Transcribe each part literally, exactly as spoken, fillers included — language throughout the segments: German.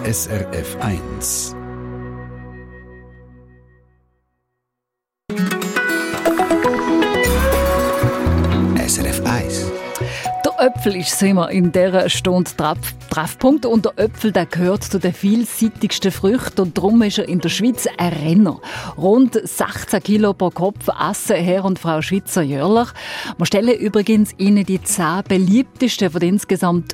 S R F eins. S R F eins. Der Äpfel ist immer in dieser Stunde Treff- Treffpunkt. Und der Äpfel der gehört zu den vielseitigsten Früchten. Und darum ist er in der Schweiz ein Renner. Rund sechzehn Kilo pro Kopf essen Herr und Frau Schweizer jährlich. Wir stellen übrigens Ihnen die zehn beliebtesten von den insgesamt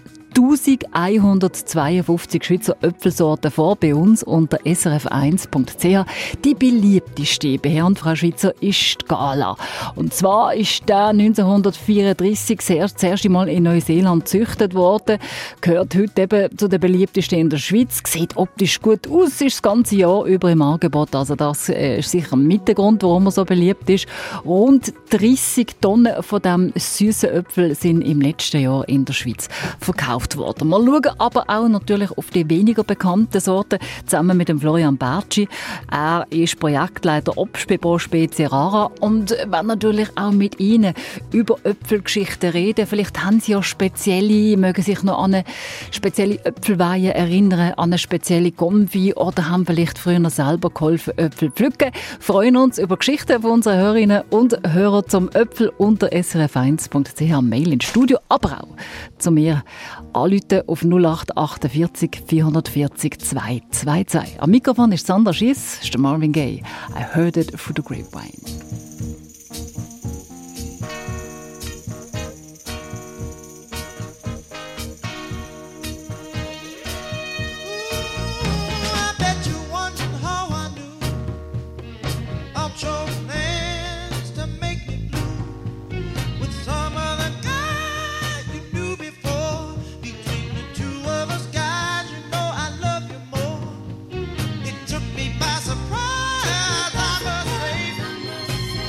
elfhundertzweiundfünfzig Schweizer Äpfelsorten vor bei uns unter s r f eins punkt c h. Die beliebteste bei Herr und Frau Schweizer ist die Gala. Und zwar ist der neunzehnhundertvierunddreissig das erste Mal in Neuseeland gezüchtet worden. Gehört heute eben zu den beliebtesten in der Schweiz. Sieht optisch gut aus, ist das ganze Jahr über im Angebot. Also das ist sicher mit der Grund, warum er so beliebt ist. Rund dreissig Tonnen von diesem süßen Äpfel sind im letzten Jahr in der Schweiz verkauft worden. Wir schauen aber auch natürlich auf die weniger bekannten Sorten, zusammen mit dem Florian Bertschi. Er ist Projektleiter Obstbebau Spezie Rara und werden natürlich auch mit Ihnen über Äpfelgeschichten reden. Vielleicht haben Sie ja spezielle, mögen sich noch an eine spezielle Äpfelweihe erinnern, an eine spezielle Konfi oder haben vielleicht früher selber geholfen, Äpfel pflücken. Freuen uns über Geschichten von unseren Hörerinnen und Hörern zum Äpfel unter s r f eins punkt c h, Mail ins Studio, aber auch zu mir anrufen auf null acht achtundvierzig vierhundertvierzig zweihundertzweiundzwanzig. Am Mikrofon ist Sandra Schiess, ist der Marvin Gaye. I heard it through the grapevine. Surprise, I must say.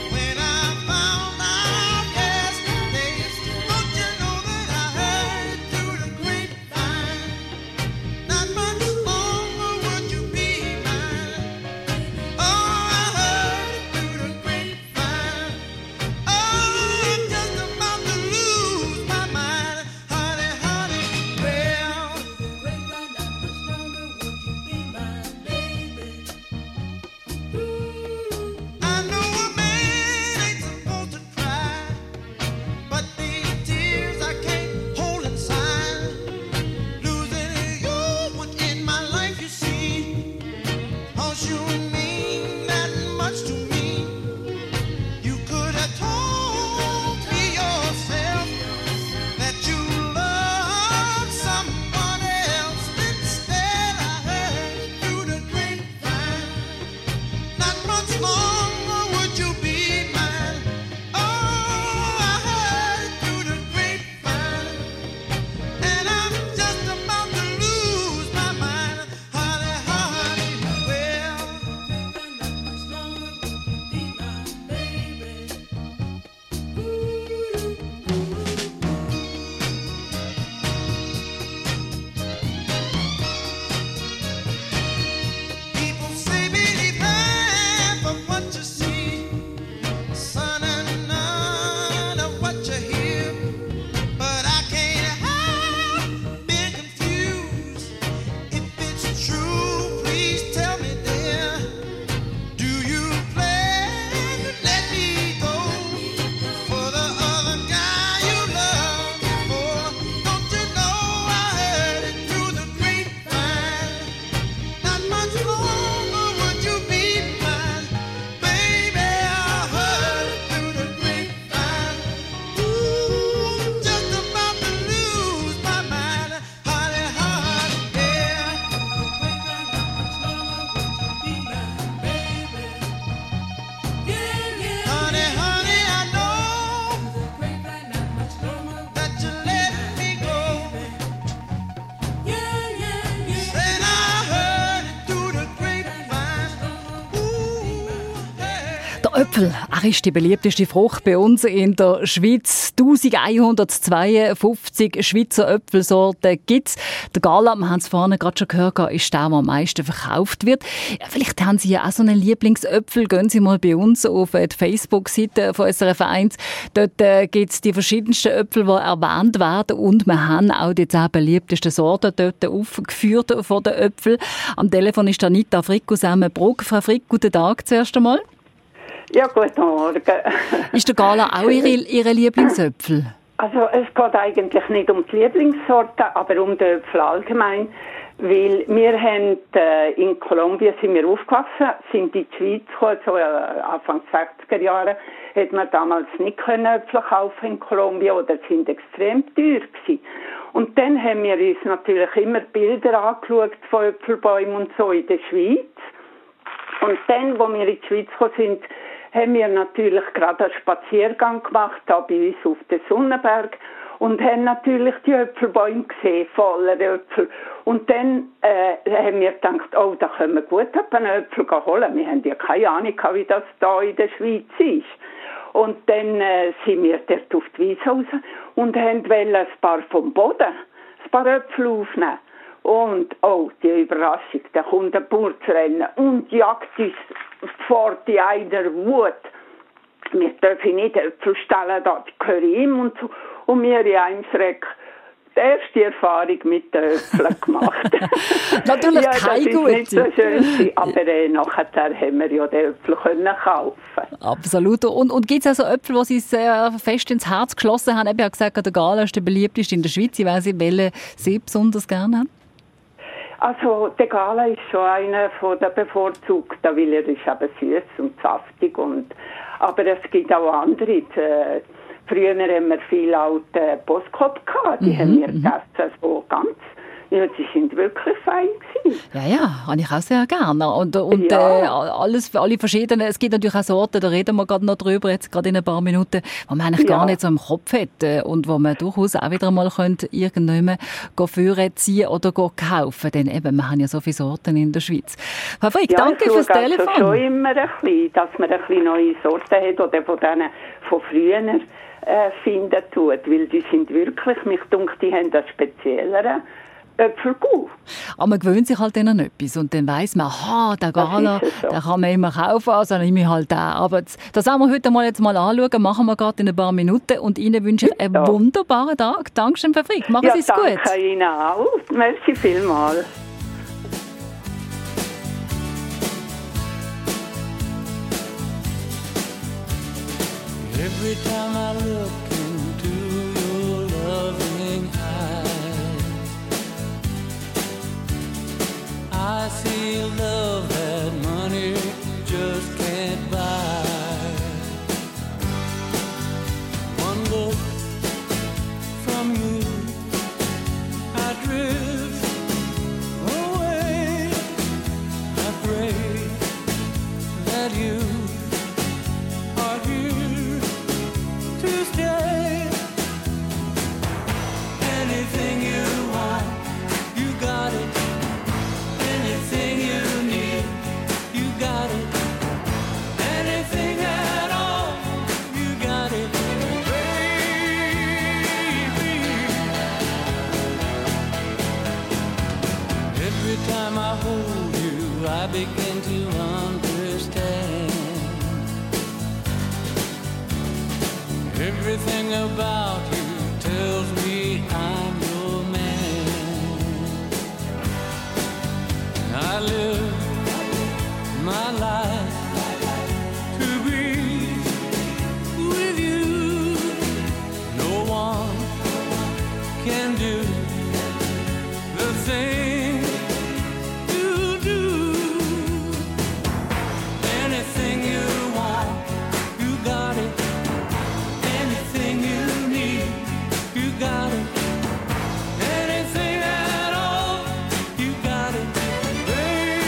Äpfel, er ist die beliebteste Frucht bei uns in der Schweiz. elfhundertzweiundfünfzig Schweizer Äpfelsorten gibt es. Der Gala, wir haben es vorhin gerade schon gehört, ist der, der am meisten verkauft wird. Ja, vielleicht haben Sie ja auch so einen Lieblingsöpfel. Gehen Sie mal bei uns auf die Facebook-Seite von S R F eins. Dort äh, gibt es die verschiedensten Äpfel, die erwähnt werden. Und wir haben auch die zehn beliebtesten Sorten dort aufgeführt von den Äpfeln. Am Telefon ist Anita Frick aus Emmenbruck. Frau Frick, guten Tag zuerst einmal. Ja, guten Morgen. Ist der Gala auch Ihre, Ihre Lieblingsöpfel? Also es geht eigentlich nicht um die Lieblingssorte, aber um die Äpfel allgemein. Weil wir haben äh, in Kolumbien sind wir aufgewachsen, sind in die Schweiz gekommen, so äh, Anfang sechziger Jahre, hat man damals nicht können Äpfel kaufen in Kolumbien oder sind extrem teuer gewesen. Und dann haben wir uns natürlich immer Bilder angeschaut von Äpfelbäumen und so in der Schweiz. Und dann, wo wir in die Schweiz gekommen sind, haben wir natürlich gerade einen Spaziergang gemacht, da bei uns auf den Sonnenberg, und haben natürlich die Äpfelbäume gesehen, voller Äpfel. Und dann äh, haben wir gedacht, oh, da können wir gut einen Äpfel holen. Wir haben ja keine Ahnung, wie das da in der Schweiz ist. Und dann äh, sind wir dort auf die Wiese raus und haben ein paar vom Boden, ein paar Äpfel aufnehmen. Und, oh, die Überraschung, da kommt ein Bauer zu rennen und jagt uns fort in einer Wut. Wir dürfen nicht Äpfel stellen, da gehöre ihm und so. Und wir in einem Schreck die erste Erfahrung mit den Äpfeln gemacht. Natürlich ja, keine gute. Das ist nicht so schön, aber äh, nachher haben wir ja die Äpfel können kaufen. Absolut. Und, und gibt es also Äpfel, die Sie sehr fest ins Herz geschlossen haben? Ich habe gesagt, der Gala ist der beliebteste in der Schweiz. Ich weiss nicht, welchen Sie besonders gerne haben. Also der Gala ist schon einer von den bevorzugten, weil er ist eben süß und saftig. Und, aber es gibt auch andere. Die, früher haben wir viel alte Boskop gehabt, die mm-hmm, haben wir gegessen, so ganz. Ja, die sind wirklich fein gewesen. Ja, ja, habe ich auch sehr gerne. Und, und ja. äh, alles, alle verschiedenen, es gibt natürlich auch Sorten, da reden wir gerade noch drüber, jetzt gerade in ein paar Minuten, die man eigentlich ja. gar nicht so im Kopf hat äh, und wo man durchaus auch wieder mal könnte irgendjemand führen, ziehen oder kaufen. Denn eben, wir haben ja so viele Sorten in der Schweiz. Frau Frick, ja, danke fürs also Telefon. schon immer ein bisschen, dass man ein bisschen neue Sorten hat oder von denen von früher äh, finden tut, weil die sind wirklich, mich dunkt, die haben das Speziellere. Äpfelkuh. Aber man gewöhnt sich halt an etwas und dann weiss man, aha, der Gala, so. Den kann man immer kaufen, also nehme ich halt den. Aber das, das werden wir heute mal, jetzt mal anschauen, machen wir gerade in ein paar Minuten und Ihnen wünsche ich einen ja. wunderbaren Tag. Dankeschön, Frau Frick. Machen ja, Sie es gut. Danke Ihnen auch. Merci vielmals. Every time I look into your loving eyes, I see love that money just can't buy. One look from you, I drift away. I pray that you are here to stay. Anything you want, you got it. Anything you need, you got it. Anything at all, you got it, baby. Every time I hold you, I begin to understand. Everything about you tells me I'm your man. I live my life to be with you. No one can do the thing you do. Anything you want, you got it. Anything you need, you got it. Anything at all, you got it, baby.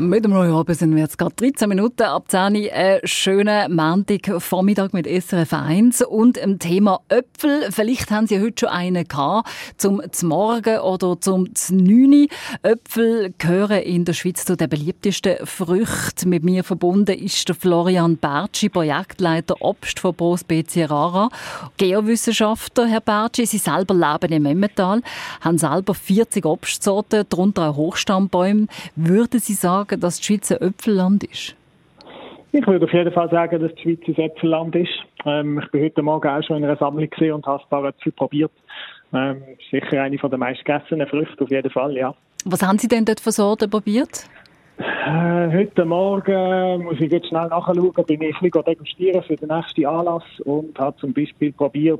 Mit dem Neujahr sind wir jetzt gerade dreizehn Minuten ab zehn Uhr. Einen schönen Montagvormittag mit S R F eins und dem Thema Äpfel. Vielleicht haben Sie heute schon einen gehabt, zum Morgen oder zum neun Uhr. Äpfel gehören in der Schweiz zu den beliebtesten Früchten. Mit mir verbunden ist der Florian Bertschi, Projektleiter Obst von Pro Spezie Rara. Geowissenschaftler, Herr Bertschi, Sie selber leben im Emmental, haben selber vierzig Obstsorten, darunter auch Hochstammbäume. Würden Sie sagen, dass die Schweiz ein Äpfelland ist? Ich würde auf jeden Fall sagen, dass die Schweiz ein Äpfelland ist. Ähm, ich bin heute Morgen auch schon in einer Sammlung gesehen und habe ein paar Äpfel probiert. Ähm, sicher eine der meistgegessenen Früchte, auf jeden Fall, ja. Was haben Sie denn dort für Sorten probiert? Äh, heute Morgen, muss ich jetzt schnell nachschauen, bin ich ein bisschen degustieren für den nächsten Anlass und habe zum Beispiel probiert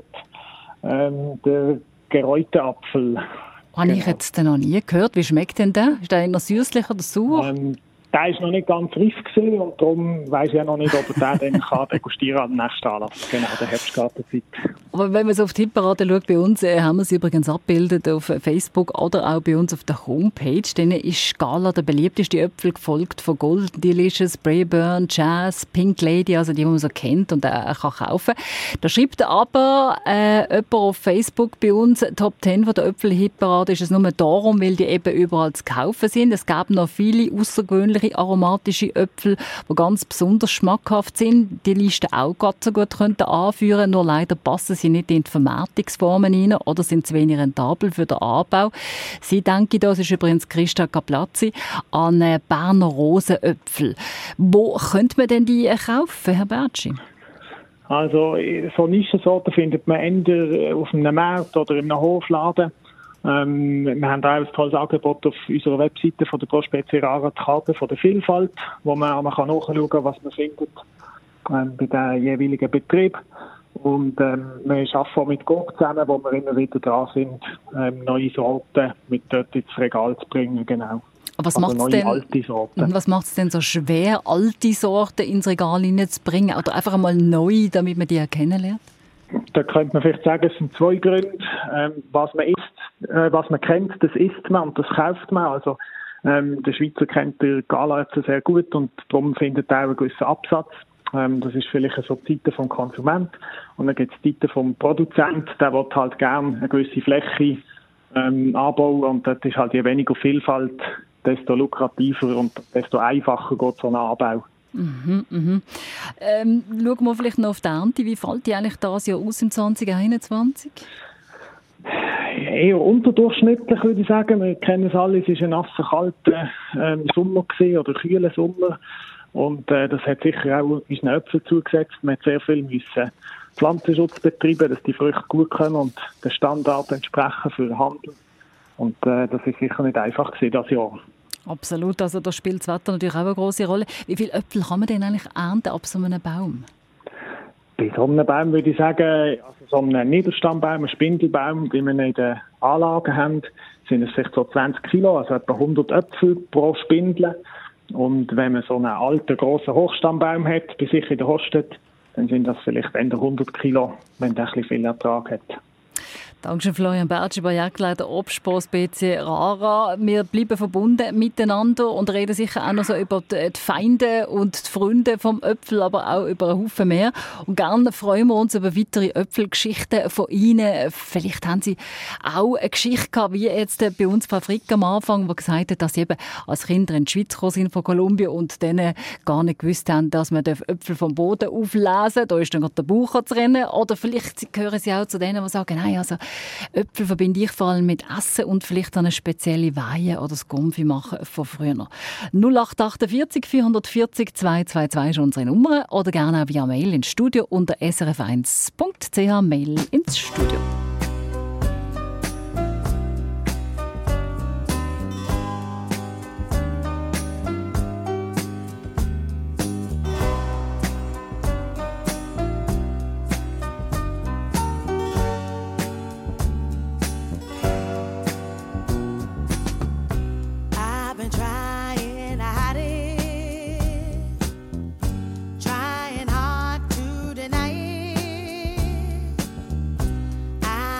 ähm, den geräuten Apfel. Habe Genau. ich jetzt noch nie gehört. Wie schmeckt denn der? Ist der eher süßlich oder sauer? Ähm, der war noch nicht ganz reif gewesen und darum weiss ich ja noch nicht, ob er den dann kann degustieren an den nächsten Anlass. Genau, der Herbstgartenzeit. Aber wenn man so auf die Hitparade schaut, bei uns äh, haben wir sie übrigens abgebildet auf Facebook oder auch bei uns auf der Homepage. Dann ist Gala der beliebteste Äpfel, gefolgt von Golden Delicious, Brayburn, Jazz, Pink Lady, also die, die man so kennt und äh, kann kaufen. Da schreibt aber äh, jemand auf Facebook bei uns, Top zehn von der Äpfel-Hitparade ist es nur darum, weil die eben überall zu kaufen sind. Es gab noch viele außergewöhnliche aromatische Äpfel, die ganz besonders schmackhaft sind. Die Liste auch gerade so gut könnten anführen, nur leider passen sie nicht in die Vermarktungsformen rein oder sind zu wenig rentabel für den Anbau. Sie denken, das ist übrigens Christa Caplazzi, an Berner Rosenäpfel. Wo könnte man denn die kaufen, Herr Bertschi? Also so Nischensorten findet man entweder auf einem Markt oder in einem Hofladen. Ähm, wir haben auch ein tolles Angebot auf unserer Webseite von der Pro Spezie Rara, die Karte von der Vielfalt, wo man, man kann nachschauen kann, was man findet ähm, bei den jeweiligen Betrieb. Und ähm, wir arbeiten auch mit Gurk zusammen, wo wir immer wieder dran sind, ähm, neue Sorten mit dort ins Regal zu bringen. Genau. Was also macht's denn, alte Sorten. was macht es denn so schwer, alte Sorten ins Regal zu bringen? Oder einfach einmal neu, damit man die kennenlernt? Da könnte man vielleicht sagen, es sind zwei Gründe. Ähm, was man isst, äh, was man kennt, das isst man und das kauft man. Also ähm, der Schweizer kennt den Gala-Äpfel sehr gut und darum findet er auch einen gewissen Absatz. Ähm, das ist vielleicht so die Seite vom Konsument. Und dann gibt es die Seite vom Produzent, der will halt gerne eine gewisse Fläche ähm, anbauen und dort ist halt je weniger Vielfalt, desto lukrativer und desto einfacher geht so ein Anbau. Mhm, mhm. Ähm, schauen wir vielleicht noch auf die Ernte. Wie fällt die eigentlich das Jahr aus im zwanzig einundzwanzig? Eher unterdurchschnittlich, würde ich sagen. Wir kennen es alle, es war ein nasser, kalter ähm, Sommer gewesen, oder kühler Sommer. Und äh, das hat sicher auch unseren Äpfeln zugesetzt. Man hat sehr viel müssen Pflanzenschutz betreiben, dass die Früchte gut kommen und den Standard entsprechen für den Handel. Und äh, das ist sicher nicht einfach gewesen, das Jahr. Absolut, also da spielt das Wetter natürlich auch eine grosse Rolle. Wie viele Äpfel kann man denn eigentlich ernten ab so einem Baum? Bei so einem Baum würde ich sagen, also so einem Niederstammbaum, ein Spindelbaum, wie wir in den Anlagen haben, sind es vielleicht so zwanzig Kilo, also etwa hundert Äpfel pro Spindel. Und wenn man so einen alten, grossen Hochstammbaum hat, bei sich in der Hostet, dann sind das vielleicht eher hundert Kilo, wenn der ein bisschen viel Ertrag hat. Dankeschön, Florian Bertschi, Projektleiter Obst Pro Spezie Rara. Wir bleiben verbunden miteinander und reden sicher auch noch so über die Feinde und die Freunde vom Äpfel, aber auch über einen Haufen mehr. Und gerne freuen wir uns über weitere Äpfelgeschichten von Ihnen. Vielleicht haben Sie auch eine Geschichte gehabt, wie jetzt bei uns Frau Frick am Anfang, die gesagt hat, dass sie eben als Kinder in die Schweiz gekommen sind von Kolumbien und dann gar nicht gewusst haben, dass man Äpfel vom Boden auflesen darf. Da ist dann gerade der Bauch zu rennen. Oder vielleicht gehören Sie auch zu denen, die sagen, nein, also Äpfel verbinde ich vor allem mit Essen und vielleicht eine spezielle Weihe oder das Gumpfi machen von früher. null acht achtundvierzig vierhundertvierzig zweihundertzweiundzwanzig ist unsere Nummer oder gerne auch via Mail ins Studio unter s r f eins punkt c h Mail ins Studio. Trying hard to deny it.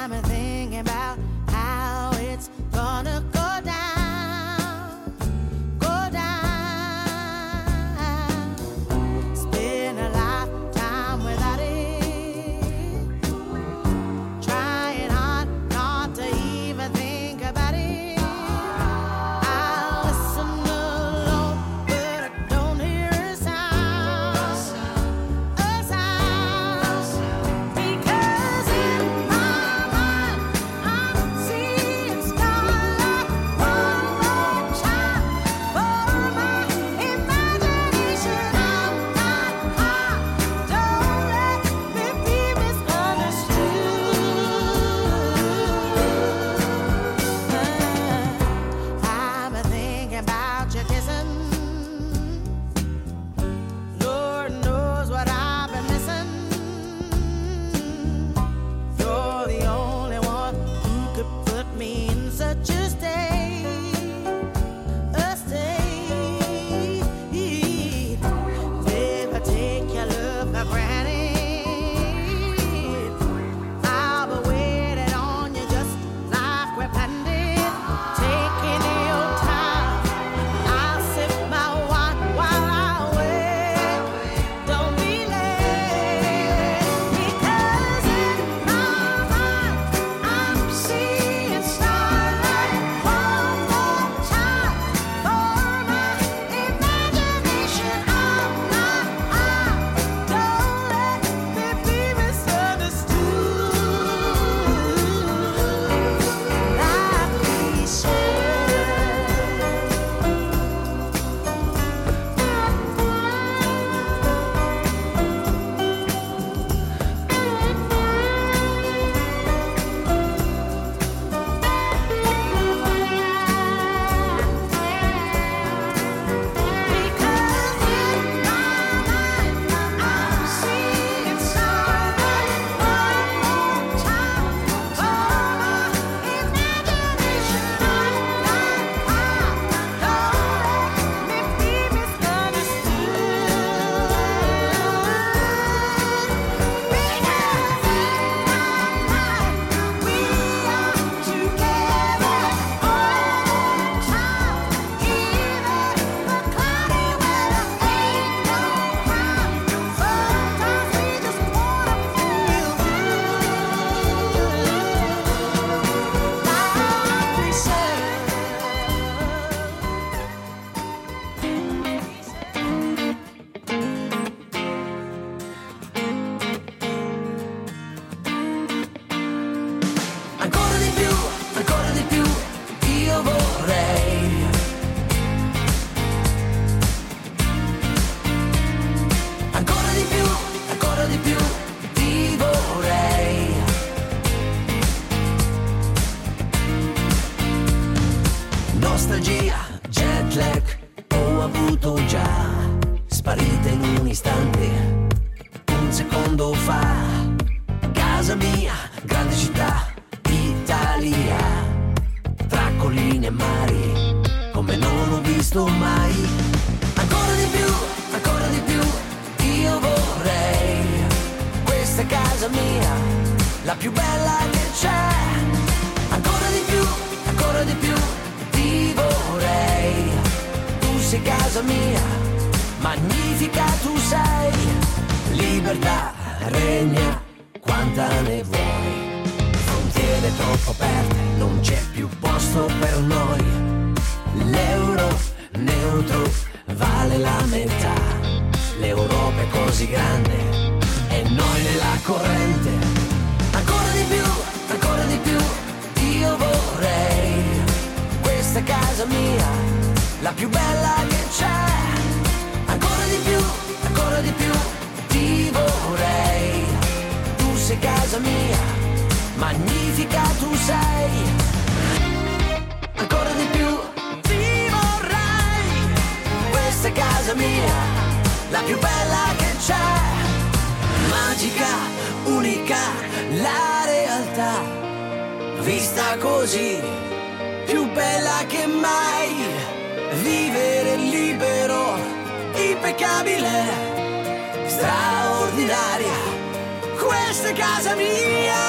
sparita in un istante, un secondo fa. Casa mia, grande città, Italia, tra colline e mari, come non ho visto mai. Ancora di più, ancora di più, io vorrei. Questa è casa mia, la più bella che c'è. Ancora di più, ancora di più, ti vorrei. Tu sei casa mia, magnifica tu sei. Libertà regna, quanta ne vuoi. Frontiere troppo aperte, non c'è più posto per noi. L'euro neutro vale la metà. L'Europa è così grande e noi nella corrente. Ancora di più, ancora di più, io vorrei. Questa è casa mia, la più bella che c'è. Ancora di più, ancora di più, ti vorrei. Tu sei casa mia, magnifica tu sei. Ancora di più, ti vorrei. Questa è casa mia, la più bella che c'è. Magica, unica, la realtà, vista così, più bella che mai. Vivere libero, impeccabile, straordinaria, questa è casa mia.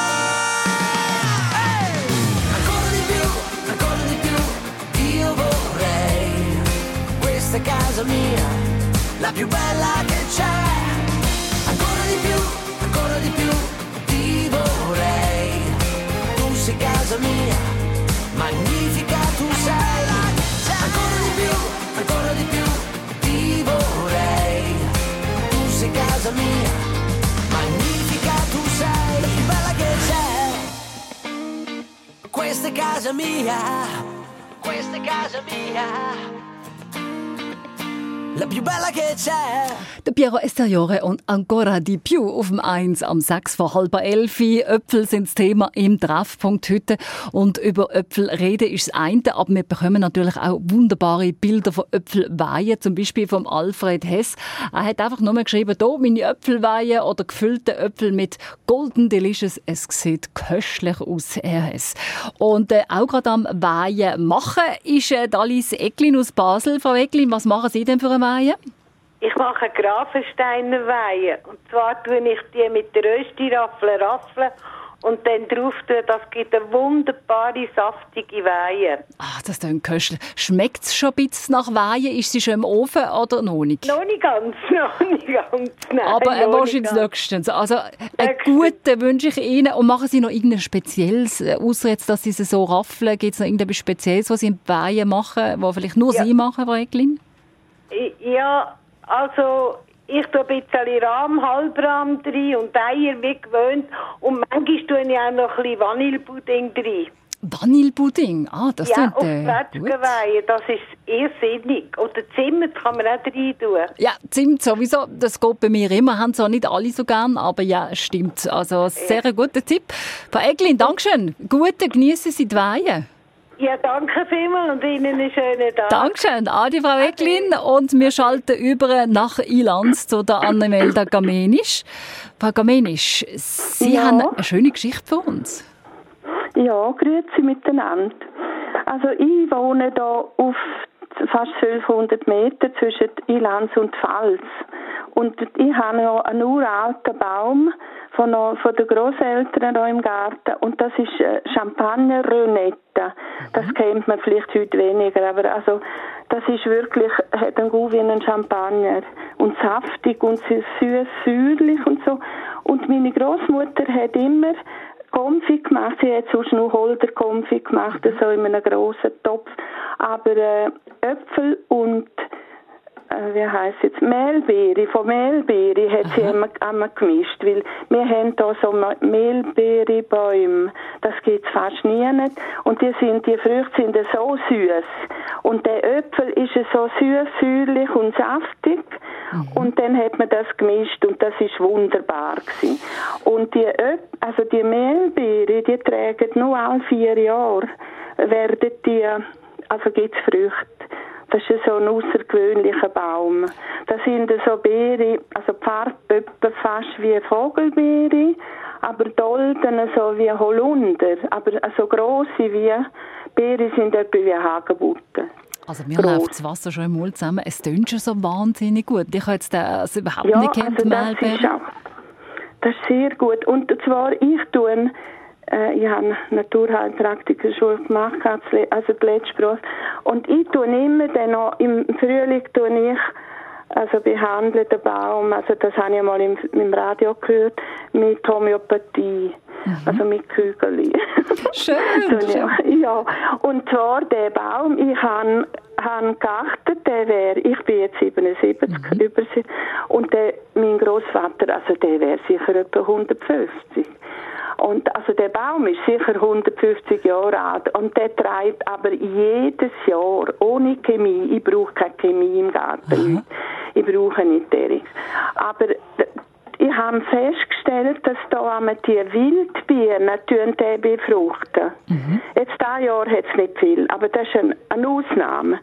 Hey! Ancora di più, ancora di più, io vorrei. Questa è casa mia, la più bella che c'è. Ancora di più, ancora di più, ti vorrei. Tu sei casa mia, magnifica tu sei. Ancora di più, ancora di più, ti vorrei. Tu sei casa mia, magnifica tu sei. La più bella che c'è. Questa è casa mia, questa è casa mia. La più bella che c'è. Der Piero Esteriore und Ancora di più auf dem eins am sechs vor halb elf. Äpfel sind das Thema im Treffpunkt heute. Und über Äpfel reden ist das eine, aber wir bekommen natürlich auch wunderbare Bilder von Äpfelweihen, zum Beispiel vom Alfred Hess. Er hat einfach nur geschrieben, hier meine Äpfelweihen oder gefüllte Äpfel mit Golden Delicious. Es sieht köstlich aus, Herr Hess. Und äh, auch gerade am Weihen machen ist äh, Alice Eglin aus Basel. Frau Eglin, was machen Sie denn für eine Weihe? Ich mache Grafensteiner Weihe. Und zwar tue ich die mit der Rösti-Raffel raffeln und dann drauf tun. Das gibt eine wunderbare, saftige Weihe. Ah, das klingt köstlich. Schmeckt es schon ein bisschen nach Weihe? Ist sie schon im Ofen oder noch nicht? Noch nicht ganz, noch nicht ganz. Nein, aber äh, wahrscheinlich nächstens. Also einen guten wünsche ich Ihnen. Und machen Sie noch irgendein Spezielles, außer jetzt, dass Sie sie so raffeln? Gibt es noch irgendetwas Spezielles, was Sie in Weihe machen, was vielleicht nur ja. Sie machen, Frau Eglin? Ja, also ich tue ein bisschen Rahm, Halbrahm rein und Eier wie gewöhnt. Und manchmal tue ich auch noch ein bisschen Vanillepudding rein. Vanillepudding? Ah, das ja, sind äh, Zwetschgenweihe, das ist irrsinnig. Oder Zimt kann man auch rein tun. Ja, Zimt sowieso, das geht bei mir immer. Haben zwar nicht alle so gern, aber ja, stimmt. Also sehr ein guter Tipp. Frau Eglin, Dankeschön. Gute, geniessen Sie die Weihe. Ja, danke vielmals und Ihnen einen schönen Tag. Dankeschön, Adi, Frau Eglin. Und wir schalten über nach Ilanz zu der Annemelda Gamenisch. Frau Gamenisch, Sie ja. haben eine schöne Geschichte für uns. Ja, grüezi miteinander. Also ich wohne hier auf fast zwölfhundert Meter zwischen Ilanz und Pfalz. Und ich habe noch einen uralten Baum von, noch, von den Grosseltern hier im Garten. Und das ist Champagner Renetta. Das kennt man vielleicht heute weniger, aber also das ist wirklich, hat einen Goût wie ein Champagner. Und saftig und süß, säuerlich und so. Und meine Großmutter hat immer Konfi gemacht. Sie hat sonst nur Holder-Konfi gemacht, so in einem grossen Topf. Aber äh, Äpfel und äh, wie heisst jetzt Mehlbeere, von Mehlbeere hat sie immer, immer gemischt, weil wir haben hier so Mehlbeerebäume, das gibt es fast nie nicht. Und die, sind, die Früchte sind so süß. Und der Äpfel ist so süß, säuerlich und saftig. Mhm. Und dann hat man das gemischt und das ist wunderbar gewesen. Und die Äpfel, also die Mehlbeere, die tragen nur alle vier Jahre, werden die, also gibt es Früchte. das ist so ein außergewöhnlicher Baum. Das sind so Beere, also die Farbe fast wie Vogelbeere, aber die Dolden so wie Holunder, aber so grosse wie Beere sind etwa wie Hagebutten. Also mir läuft das Wasser schon im Mund zusammen. Es tönt schon so wahnsinnig gut. Ich habe jetzt das überhaupt ja, nicht gekannt, also das ist auch, das ist sehr gut. Und zwar, ich tue, äh, ich habe Naturheilpraktikerschule gemacht, also die letzte Beruf. Und ich tue immer dann noch, im Frühling tue ich, also behandle den Baum, also das habe ich mal im, im Radio gehört, mit Homöopathie. Mhm. Also mit Kügeli. Schön, so, ja, ja. Und zwar der Baum, ich habe han geachtet, der wäre, ich bin jetzt siebenundsiebzig, mhm. über sie, und der, mein Großvater, also der wäre sicher etwa hundertfünfzig. Und also der Baum ist sicher hundertfünfzig Jahre alt und der trägt aber jedes Jahr ohne Chemie. Ich brauche keine Chemie im Garten. Mhm. Ich brauche nicht Derix. Aber ich habe festgestellt, dass da die Wildbienen den befruchten. Mhm. Jetzt dieses Jahr hat es nicht viel, aber das ist eine, eine Ausnahme.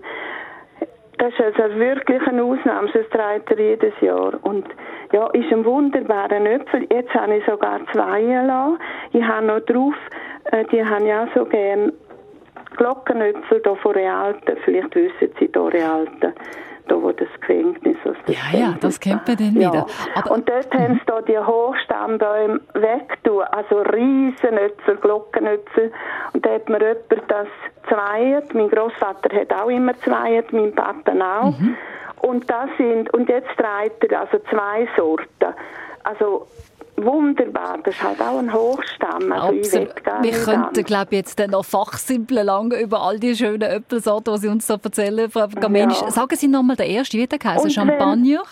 Das ist also wirklich eine Ausnahme, das trägt er jedes Jahr. Und ja, ist ein wunderbarer Äpfel. Jetzt habe ich sogar zwei gelassen. Ich habe noch drauf, äh, die haben ja so gern Glockenäpfel hier von Realten. Vielleicht wissen Sie hier Realten. Da, wo das Gefängnis aus der Ja, ja, das kennt man dann wieder. Ja. Aber und dort haben sie da die Hochstammbäume weggetan, also Riesenöpfel, Glockenöpfel. Und da hat mir jemand das zweiert. Mein Großvater hat auch immer zweiert, mein Papa auch. Mhm. Und das sind, und jetzt trägt er also zwei Sorten. Also wunderbar, das ist halt auch ein Hochstamm. Also ich will gar Wir nicht könnten, an. glaube ich, jetzt dann noch fachsimpeln lange über all die schönen Äpfelsorten, die Sie uns so erzählen, Frau Gamenisch. Ja. Sagen Sie nochmal den ersten, wie der heißt? Champagner?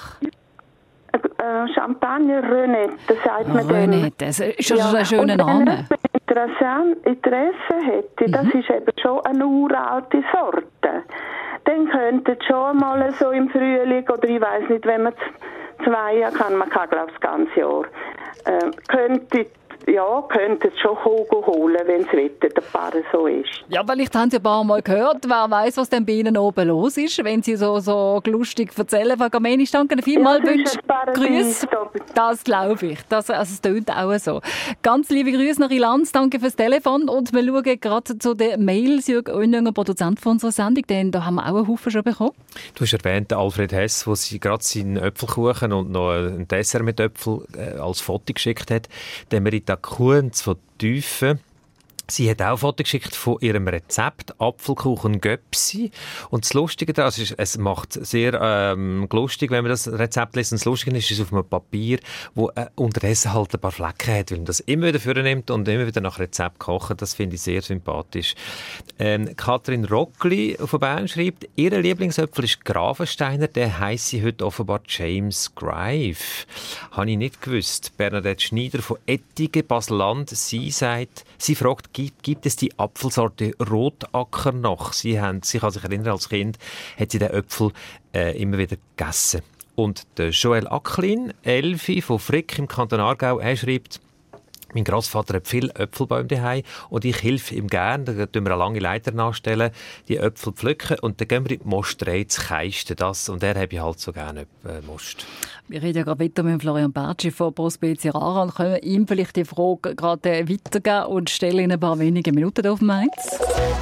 Äh, Champagner Renette, das sagt man dem. Renette, das ist schon ja. ein schöner Name. Wenn Interesse hätte, mhm. das ist eben schon eine uralte Sorte. Dann könnte es schon mal so im Frühling, oder ich weiss nicht, wenn man zwei Jahre kann, man kann glaube ich das ganze Jahr, äh, könnte ja, könnte es schon holen, wenn das Wetter der Paar so ist. Ja, vielleicht haben Sie ein paar Mal gehört, wer weiss, was denn bei Ihnen oben los ist, wenn Sie so, so lustig erzählen. Frau Gamenisch, danke Ihnen vielmals. Ja, wünsche Grüße. Das glaube ich. Das, also, es tönt auch so. Ganz liebe Grüße nach Ilanz, danke fürs Telefon. Und wir schauen gerade zu den Mails. Jürg Oeninger, Produzent von unserer Sendung, denn da haben wir auch einen Haufen schon bekommen. Du hast erwähnt, Alfred Hess, der sie gerade seinen Äpfelkuchen und noch ein Dessert mit Äpfel äh, als Foto geschickt hat. Der Merita Kuhns von Tüfen. Sie hat auch ein Foto geschickt von ihrem Rezept, Apfelkuchen Göpsi. Und das Lustige daran ist, es macht sehr ähm, lustig, wenn man das Rezept liest. Und das Lustige ist, es ist auf einem Papier, wo äh, unterdessen halt ein paar Flecken hat, weil man das immer wieder vornimmt und immer wieder nach Rezept kocht. Das finde ich sehr sympathisch. Ähm, Katrin Rockli von Bern schreibt, ihr Lieblingsöpfel ist Grafensteiner, der heisst sie heute offenbar James Grive. Habe ich nicht gewusst. Bernadette Schneider von Ettige, Basel-Land, sie sagt, sie fragt, Gibt, gibt es die Apfelsorte Rotacker noch? Sie, haben, sie kann sich erinnern, als Kind hat sie den Äpfel äh, immer wieder gegessen. Und der Joel Acklin, Elfi von Frick im Kanton Aargau, er schreibt, mein Grossvater hat viele Äpfelbäume daheim und ich helfe ihm gerne. Da tun wir eine lange Leiter nachstellen, die Äpfel pflücken und dann gehen wir in die Mosterei zu keisten. Das, und er habe ich halt so gerne äh, Most. Wir reden ja gerade weiter mit Florian Bertschi von Prospezia Rara und können ihm vielleicht die Frage gerade weitergeben und stellen in ein paar wenigen Minuten auf Mainz.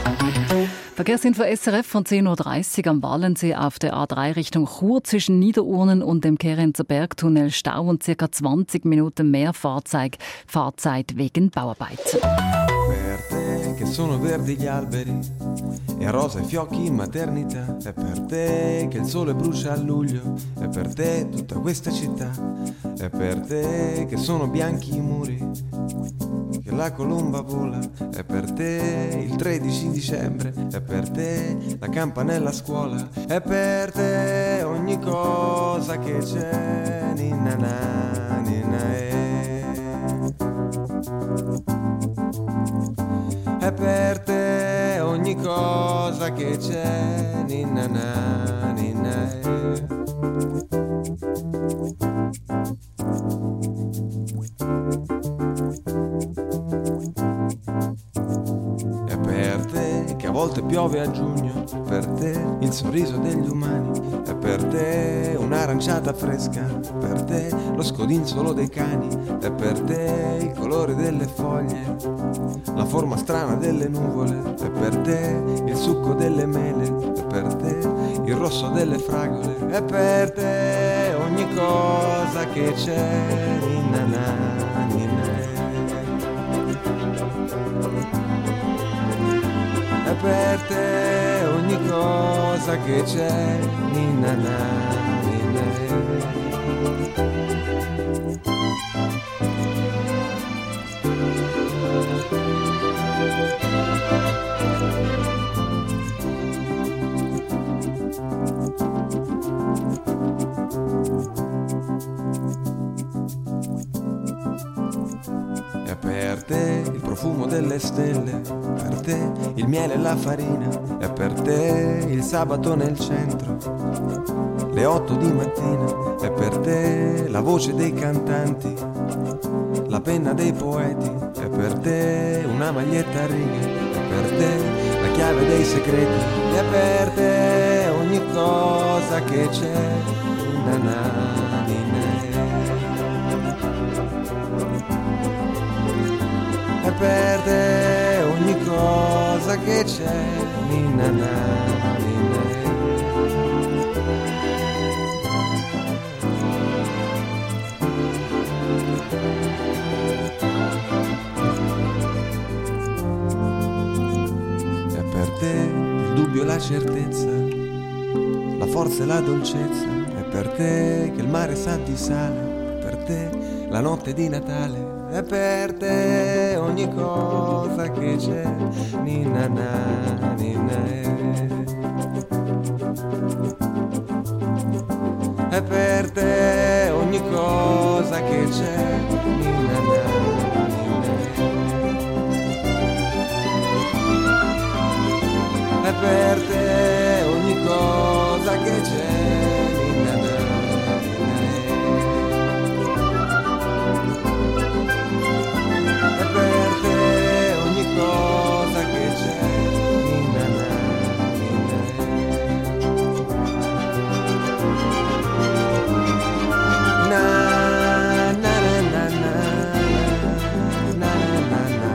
Verkehrsinfo S R F von zehn Uhr dreißig am Wallensee auf der A drei Richtung Chur zwischen Niederurnen und dem Kerenzer Bergtunnel Stau und ca. zwanzig Minuten mehr Fahrzeug, Fahrzeit wegen Bauarbeiten. Per te che sono verdi gli alberi e rosa i fiocchi in maternità, è per te che il sole brucia a luglio, è per te tutta questa città, è per te che sono bianchi i muri, che la colomba vola, è per te il tredici dicembre, è per te la campanella a scuola, è per te ogni cosa che c'è, ninna na, ninna e. È per te ogni cosa che c'è, ninna na, ninna e. È per te che a volte piove a giugno è per te il sorriso degli umani, è per te un'aranciata fresca, è per te lo scodinzolo dei cani, è per te il colore delle foglie, la forma strana delle nuvole, è per te il succo delle mele, è per te il rosso delle fragole, è per te ogni cosa che c'è, ninna na, ninna. È per te ogni cosa che c'è, ninna na, ninna. È per te il profumo delle stelle, per te il miele e la farina, è per te il sabato nel centro, le otto di mattina, è per te la voce dei cantanti, la penna dei poeti, è per te una maglietta a righe, è per te la chiave dei segreti, è per te ogni cosa che c'è, na na, ni na. È per te ogni cosa che c'è, ninna na, ninna. È per te il dubbio e la certezza, la forza e la dolcezza, è per te che il mare sa di sale, è per te la notte di Natale. È per te ogni cosa che c'è, ninna na, ninna e. È per te ogni cosa che c'è, ninna na, ninna e. È per te ogni cosa che c'è, ninna na, ninna e. Per te ogni cosa che c'è, ninna na, ninna na na na na na na na na.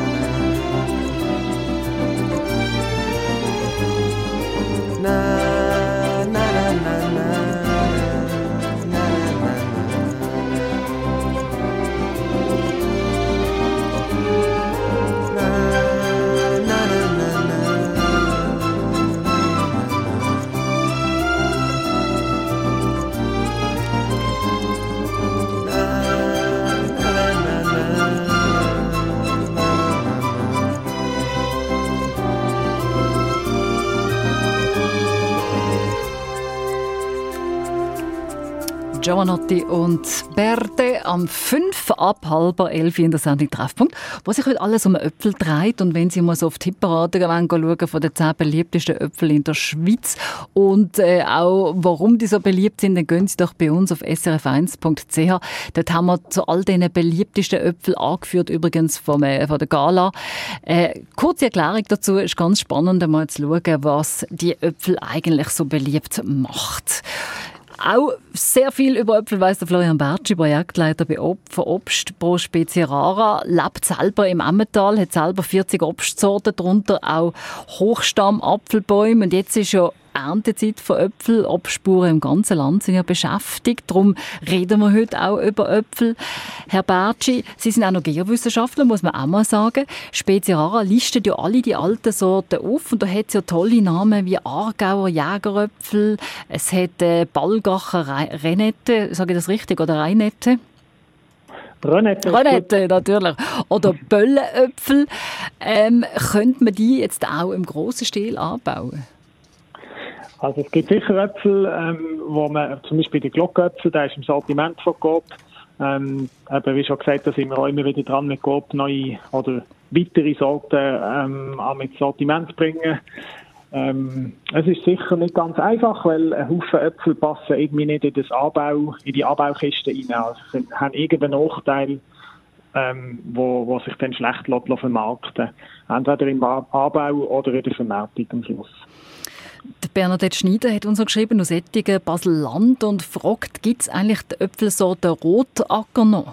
Na na na na na na na. Giovanotti und Berthe am fünf ab halb elf in der Sendung Treffpunkt, wo sich heute alles um Äpfel dreht. Und wenn Sie mal so auf die Hitparade schauen, von den zehn beliebtesten Äpfeln in der Schweiz und äh, auch warum die so beliebt sind, dann gehen Sie doch bei uns auf s r f eins punkt c h. Dort haben wir zu all diesen beliebtesten Äpfeln angeführt, übrigens vom, äh, von der Gala. Äh, kurze Erklärung dazu, ist ganz spannend, einmal zu schauen, was die Äpfel eigentlich so beliebt macht. Auch sehr viel über Äpfel weiss der Florian Bertschi, Projektleiter bei Ob- von Obst pro Spezie Rara, lebt selber im Emmental, hat selber vierzig Obstsorten, darunter auch Hochstamm-Apfelbäume. Und jetzt ist ja Erntezeit von Äpfel. Obstspuren im ganzen Land sind ja beschäftigt. Darum reden wir heute auch über Äpfel. Herr Bertschi, Sie sind auch noch Geowissenschaftler, muss man auch mal sagen. Spezie Rara listet ja alle die alten Sorten auf. Und da hat es ja tolle Namen wie Aargauer Jägeröpfel, es hat äh, Balgacher Re- Renette, sage ich das richtig, oder Reinette? Renette. Renette, natürlich. Oder Böllenöpfel. Ähm, könnte man die jetzt auch im grossen Stil anbauen? Also es gibt sicher Äpfel, ähm, wo man, zum Beispiel die Glocköpfel, der ist im Sortiment von Coop. Ähm, eben, wie schon gesagt, da sind wir auch immer wieder dran, mit Coop neue oder weitere Sorten ähm, auch mit Sortiment zu bringen. Ähm, es ist sicher nicht ganz einfach, weil ein Haufen Äpfel passen irgendwie nicht in, das Anbau, in die Anbaukiste rein. Also sie haben irgendeinen Nachteil, ähm, wo, wo sich dann schlecht vermarkten lässt. Entweder im Anbau oder in der Vermarktung am Schluss. Die Bernadette Schneider hat uns geschrieben aus Ettigen, Basel-Land und fragt, gibt es eigentlich die Äpfelsorte Rotacker noch?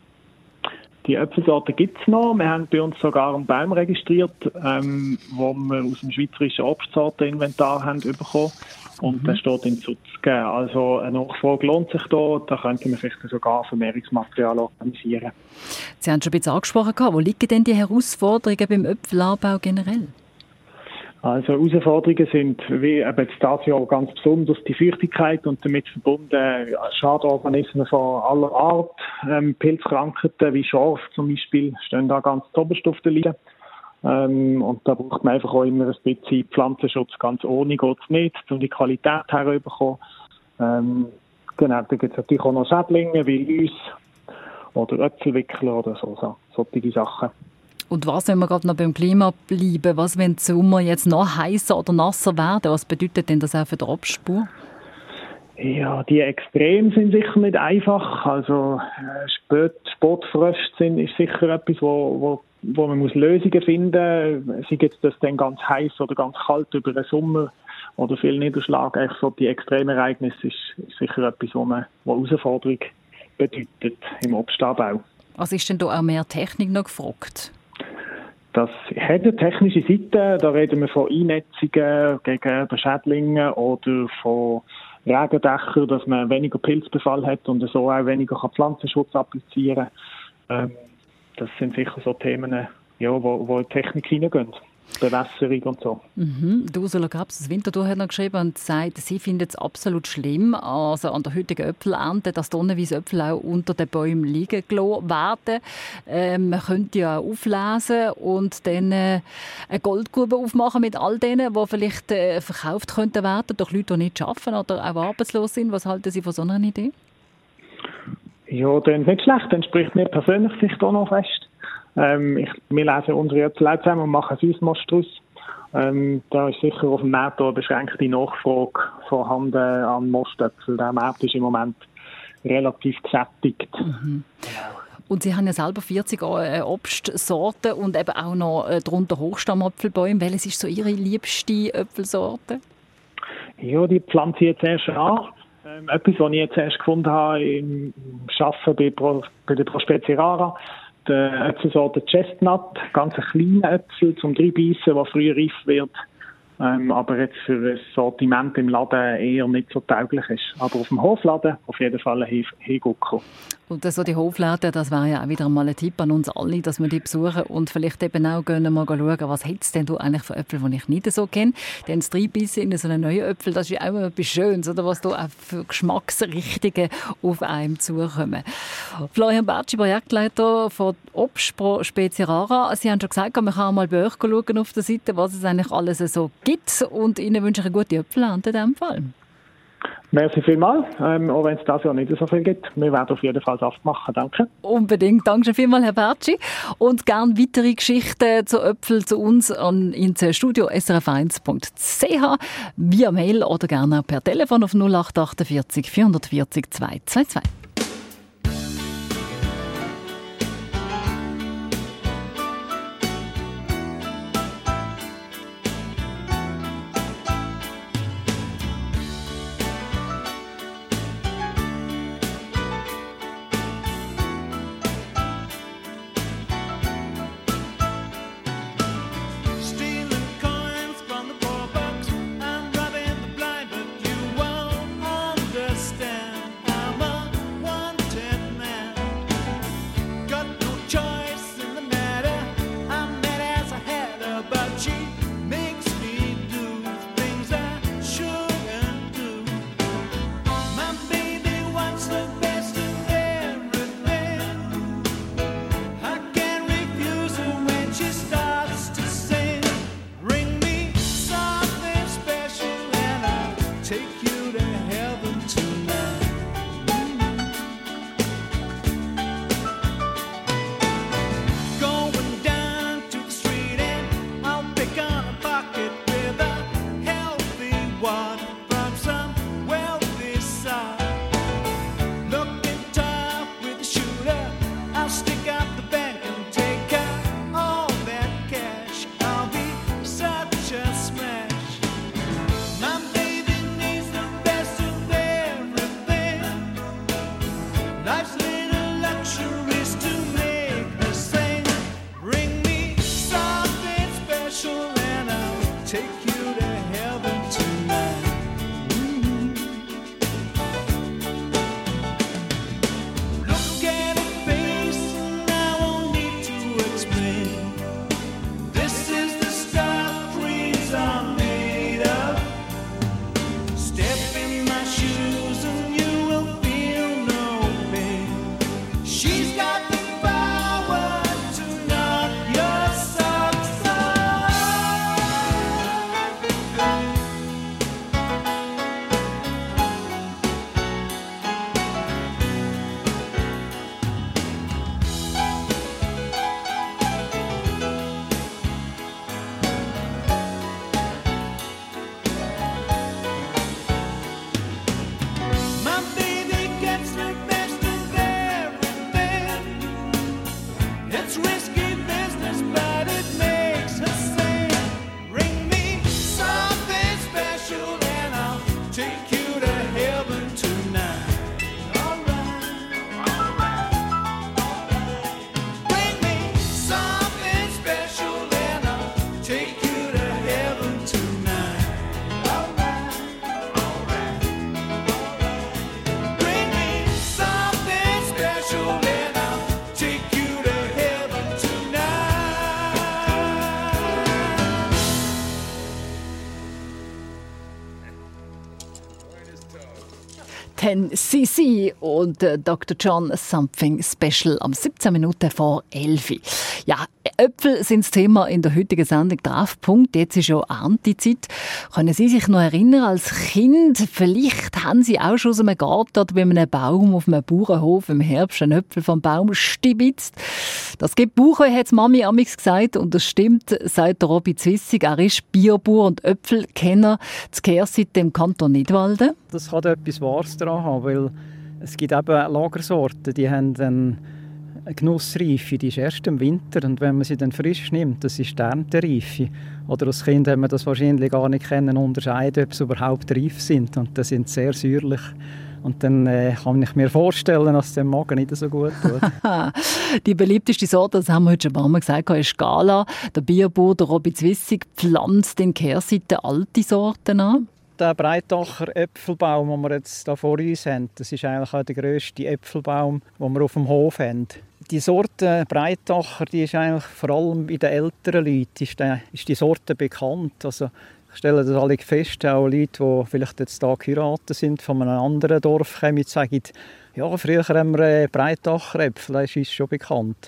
Die Äpfelsorte gibt es noch. Wir haben bei uns sogar einen Baum registriert, ähm, wo wir aus dem schweizerischen Obstsorteninventar haben bekommen. Und mhm. der steht in Zutzgen. Also eine Nachfrage lohnt sich da. Da könnte man vielleicht sogar Vermehrungsmaterial organisieren. Sie haben schon ein bisschen angesprochen, wo liegen denn die Herausforderungen beim Äpfelanbau generell? Also Herausforderungen sind wie eben dieses Jahr ganz besonders die Feuchtigkeit und damit verbunden Schadorganismen von aller Art. Ähm, Pilzkrankheiten wie Schorf zum Beispiel stehen da ganz oberst auf der Linie. Ähm, und da braucht man einfach auch immer ein bisschen Pflanzenschutz. Ganz ohne geht es nicht, um die Qualität herüberzukommen. Ähm, genau, da gibt es natürlich auch noch Schädlinge wie Läuse oder Äpfelwickler oder so, so solche Sachen. Und was, wenn wir gerade noch beim Klima bleiben, was, wenn der Sommer jetzt noch heißer oder nasser werden? Was bedeutet denn das auch für die Obstspur? Ja, die Extreme sind sicher nicht einfach. Also äh, Spät, Spätfröste sind ist sicher etwas, wo, wo, wo man muss Lösungen finden muss. Sei jetzt das dann ganz heiß oder ganz kalt über den Sommer oder viel Niederschlag. Eigentlich so die Extremereignisse ist, ist sicher etwas, wo man wo Herausforderung bedeutet im Obstanbau. Also ist denn da auch mehr Technik noch gefragt? Das hat eine technische Seite. Da reden wir von Einnetzungen gegen Schädlinge oder von Regendächern, dass man weniger Pilzbefall hat und so auch weniger Pflanzenschutz applizieren kann. Ähm, das sind sicher so Themen, ja, wo, wo in die Technik hineingehen. Bewässerung und so. Mhm. Die Ursula Grabs aus Winterthur hat noch geschrieben und sagt, sie findet es absolut schlimm, also an der heutigen Äpfelernte, dass tonnenweise Äpfel auch unter den Bäumen liegen gelassen werden. Ähm, man könnte ja auflesen und dann äh, eine Goldgrube aufmachen mit all denen, die vielleicht äh, verkauft könnten werden durch Leute, die nicht arbeiten oder auch arbeitslos sind. Was halten Sie von so einer Idee? Ja, das ist nicht schlecht. Dann spricht mir persönlich sich da noch fest. Ähm, ich, wir lesen unsere Äpfel auch zusammen und machen Süßmost draus. Ähm, da ist sicher auf dem Markt eine beschränkte Nachfrage vorhanden an Mostöpfeln. Der Markt ist im Moment relativ gesättigt. Mhm. Und Sie haben ja selber vierzig Obstsorten und eben auch noch darunter Hochstammapfelbäume. Welches ist so Ihre liebste Äpfelsorte? Ja, die pflanze ich jetzt erst an. Ähm, etwas, was ich jetzt erst gefunden habe im Arbeiten bei, Pro, bei der Prospecie rara. Die Äpfelsorte Chestnut, ganz ein kleiner Äpfel zum Reinbeissen, der früh reif wird, ähm, aber jetzt für ein Sortiment im Laden eher nicht so tauglich ist. Aber auf dem Hofladen auf jeden Fall ein Hingucker. Und so die Hofläden, das wäre ja auch wieder mal ein Tipp an uns alle, dass wir die besuchen und vielleicht eben auch gehen, mal schauen, was hat es denn du eigentlich für Äpfel, die ich nicht so kenne. Denn das Reinbeissen in so einen neuen Äpfel, das ist ja auch etwas Schönes, oder was da auch für Geschmacksrichtungen auf einem zukommen. Florian Bertschi, Projektleiter von Obstspecie rara. Sie haben schon gesagt, man kann mal bei euch schauen auf der Seite, was es eigentlich alles so gibt. Und Ihnen wünsche ich eine gute Äpfelernte in diesem Fall. Merci vielmals, ähm, auch wenn es das Jahr nicht so viel gibt. Wir werden auf jeden Fall Saft machen, danke. Unbedingt, danke schon vielmals, Herr Bertschi. Und gerne weitere Geschichten zu Äpfeln zu uns an ins Studio s r f eins punkt c h via Mail oder gerne auch per Telefon auf null acht achtundvierzig vierhundertvierzig zweihundertzweiundzwanzig. Understand, I'm a Life's little luxuries to make her sing. Bring me something special and I'll take you to heaven tonight. Mm. Look at her face and I won't need to explain. This is the stuff dreams are made of. Step in my shoes and you will feel no pain. She's got the power to knock your socks off. My baby gets the best of everything. It's risky business, but it makes her sing. Bring me something special and I'll take you to heaven tonight. Alright, alright, alright. Bring me something special and I'll take you to heaven tonight. Alright, alright. Bring me something special and I'll take you to heaven tonight. ten C C und äh, Doktor John Something Special am siebzehn Minuten vor elf. Ja, Äpfel sind das Thema in der heutigen Sendung Treffpunkt. Jetzt ist ja Erntezeit. Können Sie sich noch erinnern, als Kind, vielleicht haben Sie auch schon aus einem Garten oder bei einem Baum auf einem Bauernhof im Herbst einen Äpfel vom Baum stibitzt. Das gibt Bauchweh, hat die Mami amigs gesagt. Und das stimmt, sagt der Robi Zwissig. Er ist Bierbauer und Äpfelkenner zu Kehrseite im Kanton Nidwalden. Das kann etwas Wahres daran haben, weil es gibt eben Lagersorten, die haben dann eine Genussreife, die ist erst im Winter und wenn man sie dann frisch nimmt, das ist die Erntereife. Oder als Kind hat man das wahrscheinlich gar nicht können unterscheiden, ob sie überhaupt reif sind und das sind sehr säuerlich. Und dann äh, kann ich mir vorstellen, dass es dem Magen nicht so gut tut. Die beliebteste Sorte, das haben wir heute schon ein paar Mal gesagt, ist Gala. Der Bierbauer, der Robi Zwissig, pflanzt in Kehrseite alte Sorten an. Der Breitacher Äpfelbaum, den wir jetzt hier vor uns haben, das ist eigentlich auch der grösste Äpfelbaum, den wir auf dem Hof haben. Die Sorte Breitacher, die ist eigentlich vor allem bei den älteren Leuten ist die, ist die Sorte bekannt. Also ich stelle das alle fest, auch Leute, die vielleicht jetzt hier geheiratet sind, von einem anderen Dorf kommen und sagen, ja, früher haben wir Breitacher Äpfel, das ist schon bekannt.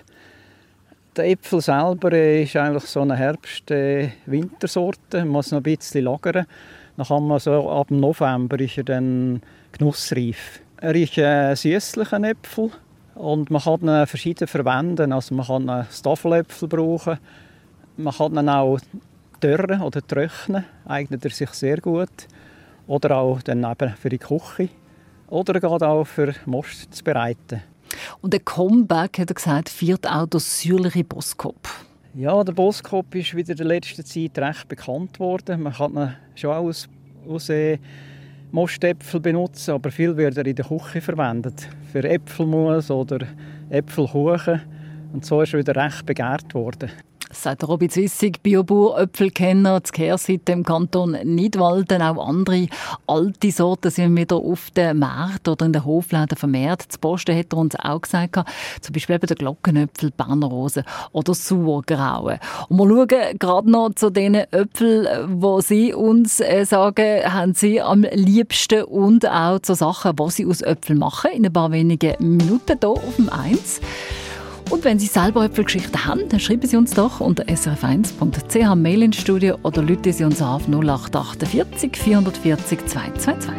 Der Äpfel selber ist eigentlich so eine Herbst-Wintersorte, man muss noch ein bisschen lagern. Dann kann man so, ab November ist er dann genussreif. Er ist ein süßlicher Äpfel und man kann ihn verschieden verwenden. Also man kann einen Staffeläpfel brauchen, man kann ihn auch dörren oder trocknen, eignet er sich sehr gut. Oder auch dann eben für die Küche. Oder geht auch für Most zu bereiten. Und der Comeback, hat er gesagt, feiert auch der säuerliche Boskop. Ja, der Boskop ist wieder in der letzten Zeit recht bekannt worden. Man kann ihn schon auch aus, aus äh, Mostäpfel benutzen, aber viel wird er in der Küche verwendet. Für Äpfelmus oder Äpfelkuchen. Und so ist er wieder recht begehrt worden. Sagt Robi Zwissig, Biobauer, Äpfelkenner, zu Kehrseite im Kanton Nidwalden. Auch andere alte Sorten sind wieder auf den Märkten oder in den Hofläden vermehrt. Zu Posten hat er uns auch gesagt, zum Beispiel eben der Glockenäpfel, Berner Rose oder Sauergraue. Und wir schauen gerade noch zu den Äpfeln, die Sie uns sagen, haben Sie am liebsten und auch zu Sachen, die Sie aus Äpfeln machen. In ein paar wenigen Minuten hier auf dem eins. Und wenn Sie selber Äpfelgeschichten haben, dann schreiben Sie uns doch unter s r f eins punkt c h Mail ins Studio oder rufen Sie uns auf null acht achtundvierzig vierhundertvierzig zweihundertzweiundzwanzig.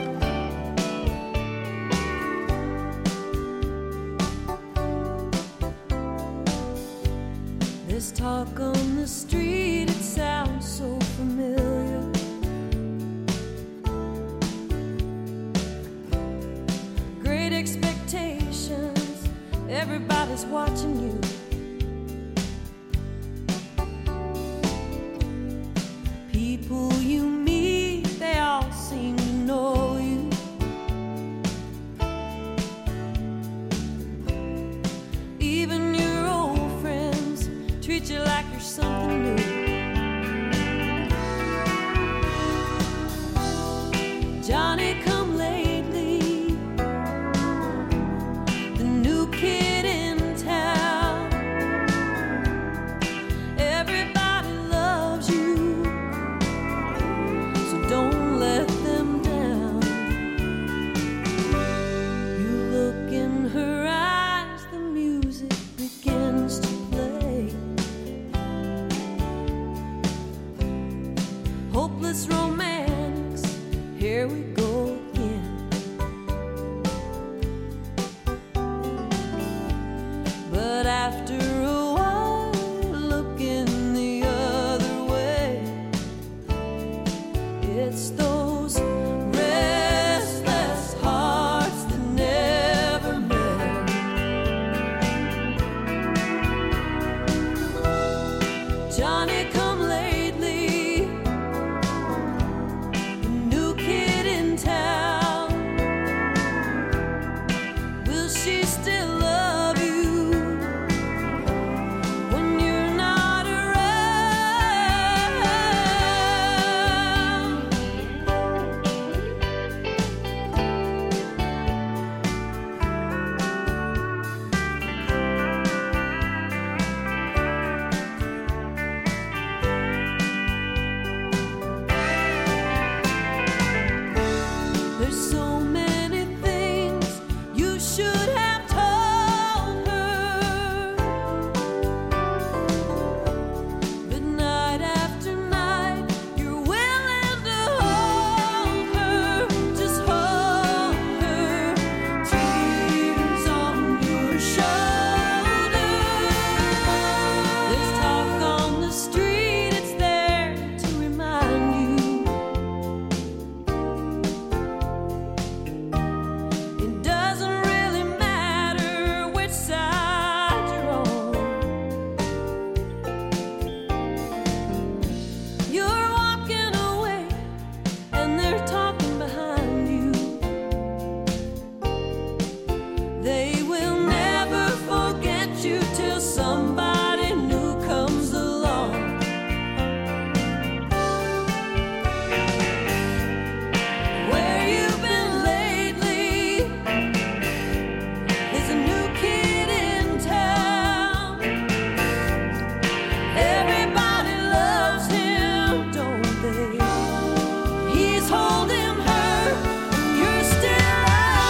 There's talk on the street, it sounds so familiar. Great expectations, everybody's watching you. People you meet, they all seem to know you. after a while, looking the other way. It's those restless hearts that never met. Johnny come lately, the new kid in town. Will she still love you when you're not around? There's so many things you should have told her, but night after night you're willing to hold her, just hold her, tears on your shoulder. There's talk on the street, it's there to remind you. It doesn't really matter which side you're on. You're walking away and they're talking behind you. They will never forget you till somebody new comes along. Where you been lately? There's a new kid in town. Everybody loves him, don't they? He's holding her, and you're still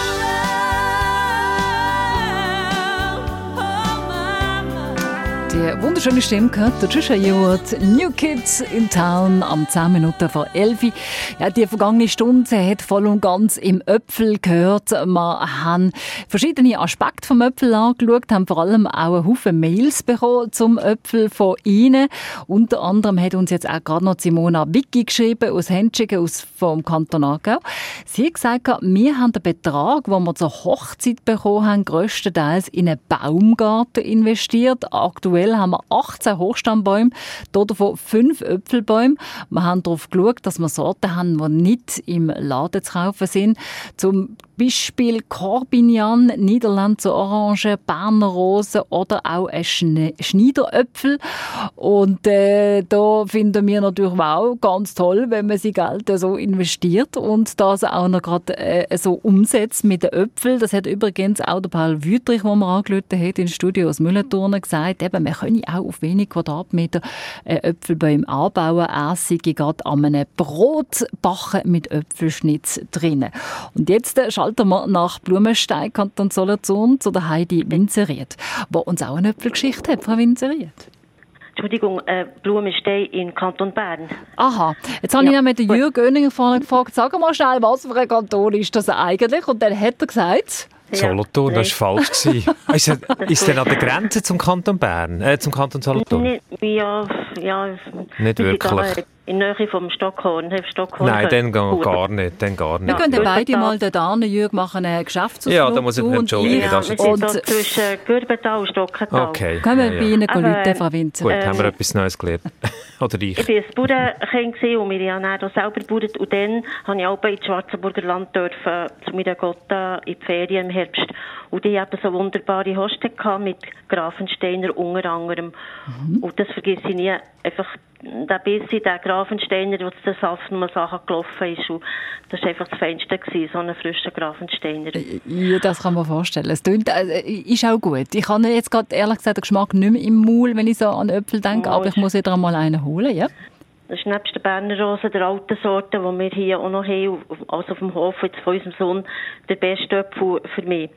around. Oh my, my. Die wunderschöne Stimme gehört der Trisha Yearwood, New Kids in Town, am zehn Minuten vor elf. Ja, die vergangene Stunde hat voll und ganz im Öpfel gehört. Wir haben verschiedene Aspekte vom Öpfel angeschaut, haben vor allem auch einen Haufen Mails bekommen zum Öpfel von Ihnen. Unter anderem hat uns jetzt auch gerade noch Simona Wicki geschrieben, aus Hentschingen, aus vom Kanton Aargau. Sie hat gesagt, wir haben den Betrag, den wir zur Hochzeit bekommen haben, grösstenteils in einen Baumgarten investiert. Aktuell haben wir achtzehn Hochstammbäume, davon fünf Äpfelbäume. Wir haben darauf geschaut, dass wir Sorten haben, die nicht im Laden zu kaufen sind. Zum Beispiel Corbignan, Niederländische Orange, Berner Rose oder auch ein Schne- Schneideröpfel. Und äh, da finden wir natürlich auch ganz toll, wenn man sein Geld so investiert und das auch noch gerade äh, so umsetzt mit den Äpfeln. Das hat übrigens auch der Paul Wüttrich, den wir angerufen haben, ins Studio aus Mühlenturnen, gesagt, eben, man könne auch auf wenig Quadratmeter äh, Äpfelbäume anbauen. Er sei gerade an einem Brotbachen mit Äpfelschnitz drinnen. Und jetzt äh, schalten wir nach Blumenstein, Kanton Solothurn, zu der Heidi Winzerieth, die uns auch eine Äpfelgeschichte hat, Frau Winzerieth. Entschuldigung, äh, Blumenstein in Kanton Bern. Aha, jetzt habe Ja. ich ja mit Jürg Oeninger vorhin gefragt, sag mal schnell, was für ein Kanton ist das eigentlich? Und dann hat er gesagt... Solothurn, das war falsch gewesen. Ist er, ist er an der Grenze zum Kanton Bern, äh, zum Kanton Solothurn? Nicht, ja, ja, Nicht wir sind wirklich. da, äh, in Nähe vom Stockhorn. Stockhorn Nein, dann gar, gar nicht, dann gar Wir nicht. können Ja. beide mal da hin, Jürg, machen einen Geschäftsausflug. Ja, da muss ich mich zu entschuldigen, und das wir ist sind und da zwischen Gürbental und Stockental. Okay. können wir ja, bei ja. Ihnen Aber, rufen, Frau Winzer? Gut, Äh, haben wir etwas Neues gelernt. Oder ich. Ich war ein Bauernkind gewesen und wir haben auch selber gebaut. Und dann durfte ich auch ins Schwarzenburger Land dürfen, zu meiner Gotta in die Ferien im Herbst. Und die hatten so wunderbare Hostel gehabt mit Grafensteiner unter anderem. Mhm. Und das vergesse ich nie. Einfach der Bissi, der Grafensteiner, wo der Saft nur Sachen gelaufen ist. Und das war einfach das Feinste gewesen, so ein frischer Grafensteiner. Ja, das kann man vorstellen. Es klingt, äh, ist auch gut. Ich habe jetzt gerade ehrlich gesagt den Geschmack nicht mehr im Maul, wenn ich so an Äpfel denke, Oh, aber ich muss wieder einmal einen holen, ja? Das ist nebst der Berner Rose, der alten Sorte, die wir hier auch noch haben, also auf dem Hof jetzt von unserem Sohn, der beste Apfel für mich.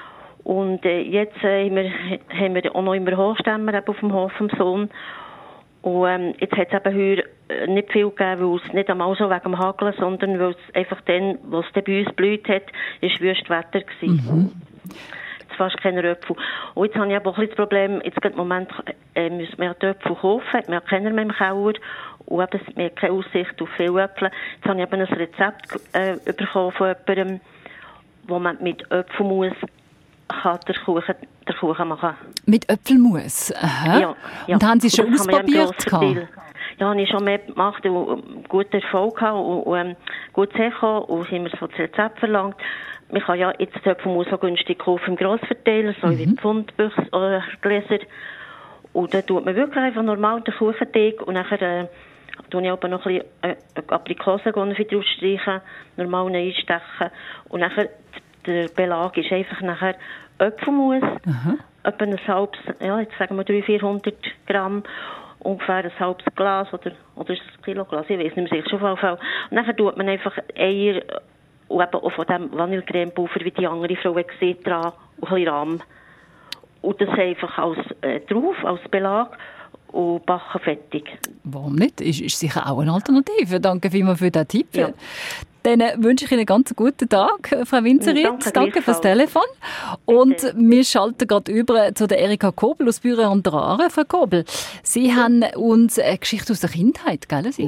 Und äh, jetzt äh, haben, wir, haben wir auch noch immer Hochstämmer auf dem Hof vom Sohn. Und ähm, jetzt hat es eben heuer äh, nicht viel gegeben, weil es nicht einmal so wegen dem Hageln, sondern weil es einfach dann, wo es dann bei uns blüht hat, ist Wüstwetter gewesen. Mhm. fast keine Äpfel. Und jetzt habe ich aber auch ein bisschen das Problem, jetzt gerade im Moment äh, müssen wir ja die Äpfel kaufen, wir haben keiner mehr im Keller und eben, wir haben keine Aussicht auf viele Äpfel. Jetzt habe ich eben ein Rezept äh, bekommen von jemandem, wo man mit Äpfelmus kann den Kuchen, den Kuchen machen. Mit Äpfelmus? Aha. Ja, ja. Und haben Sie schon ausprobiert? Ja, habe ich schon mehr gemacht und guten Erfolg gehabt und, und ähm, gut hergekommen und haben mir so das Rezept verlangt. Man kann ja jetzt die Äpfelmus so günstig kaufen im Grossverteiler, so mhm. wie Pfundbüchse oder Gläser. Und dann tut man wirklich einfach normal den Kuchenteig und nachher äh, tue ich aber noch ein bisschen äh, Aprikosenkonfit draufstreichen, normal einstechen und nachher der Belag ist einfach nachher Äpfelmus, mhm. etwa ein halbes, ja, jetzt sagen wir dreihundert, vierhundert Gramm, ungefähr ein halbes Glas oder, oder ein Kilo Glas, ich weiß nicht mehr sicher, schon auf jeden Fall. Und dann tut man einfach Eier und eben auch von dem Vanillecremepulver, wie die andere Frau hat gesehen, dran und ein bisschen Rahm. Und das einfach als, äh, drauf, als Belag und backen fertig. Warum nicht? Ist, ist sicher auch eine Alternative. Danke vielmals für diesen Tipp. Ja. Dann wünsche ich Ihnen einen ganz guten Tag, Frau Winzeritz. Danke, Danke fürs Telefon. Und Bitte. Wir schalten gerade über zu der Erika Kobel aus Büren und der Aare. Frau Kobel, Sie ja. haben uns eine Geschichte aus der Kindheit, gell Sie?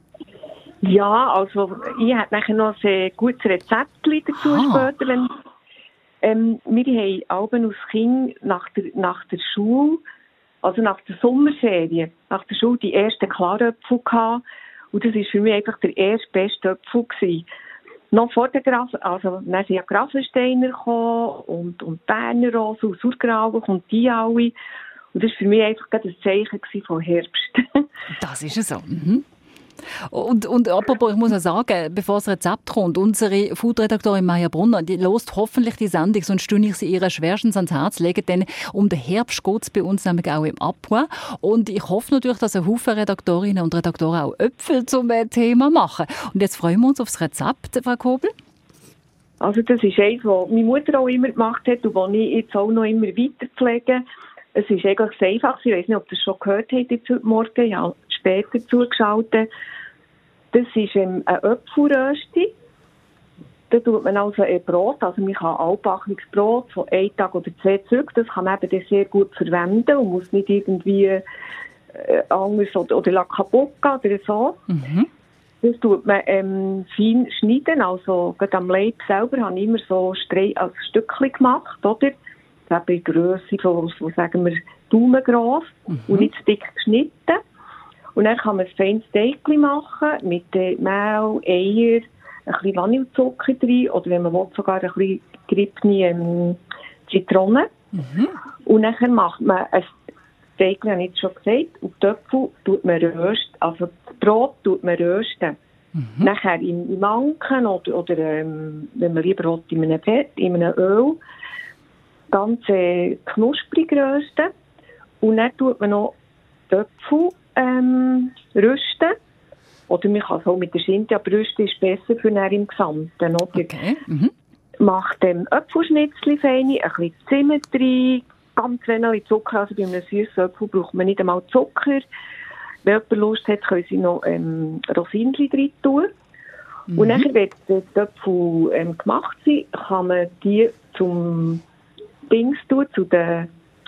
Ja, also ich habe nachher noch ein gutes Rezept dazu ah. später. Wenn, ähm, wir haben Alben als Kind nach der, nach der Schule, also nach der Sommerferien, nach der Schule die ersten Klaröpfel gehabt. Und das war für mich einfach der erste beste Äpfel gewesen. Noch vor der Gras, also dann sind ja Grassensteiner gekommen und, und Berner Rosen und Surgrauben und die alle. Und das war für mich einfach ein Zeichen von Herbst. Das ist es so. Mhm. Und, und apropos, ich muss auch sagen, bevor das Rezept kommt, unsere Foodredaktorin Maja Brunner, die lost hoffentlich die Sendung, sonst tue ich sie ihr schwerstens ans Herz legen, denn um den Herbst geht es bei uns nämlich auch im Abend. Und ich hoffe natürlich, dass ein Haufen Redaktorinnen und Redaktoren auch Äpfel zum Thema machen. Und jetzt freuen wir uns auf das Rezept, Frau Kobel. Also das ist eins, was meine Mutter auch immer gemacht hat und was ich jetzt auch noch immer weiter pflege. Es ist eigentlich das Einfachste. Ich weiß nicht, ob ihr das schon gehört habt jetzt heute Morgen. Ja, später zugeschaltet. Das ist ähm, ein Äpfelrösti. Da tut man also ein Brot, also man kann altbackenes Brot von einem Tag oder zwei zurück, das kann man eben sehr gut verwenden und muss nicht irgendwie äh, anders oder, oder la kaputt gehen oder so. Mhm. Das tut man ähm, fein schneiden, also gerade am Leib selber habe ich immer so Stre- als Stückchen gemacht, oder? Das ist eben die Grösse von, so sagen wir, daumengross mhm. und nicht dick geschnitten. Und dann kann man ein feines Teigchen machen mit äh, Mehl, Eier, ein bisschen Vanillezucker drin oder wenn man will, sogar ein bisschen geriebene ähm, Zitrone. Mhm. Und dann macht man ein Teigchen, habe ich jetzt schon gesagt, und die Äpfel tut man rösten, also das Brot tut man rösten. Mhm. Nachher im, im Anken oder, oder ähm, wenn man lieber will, in einem Fett, in einem Öl, ganz äh, knusprig rösten. Und dann tut man noch die Äpfel Ähm, rösten. Oder man kann es auch mit der Schinken, aber rösten ist besser für den im Gesamten. Oder? Okay. Mhm. Macht ähm, Äpfelschnitzchen feine, ein bisschen Zimt rein, ganz wenig Zucker. Also bei einem süßen Äpfel braucht man nicht einmal Zucker. Wenn jemand Lust hat, können sie noch ähm, Rosinchen rein tun. Mhm. Und dann, wenn die Äpfel ähm, gemacht sind, kann man die zum Dings tun, zu den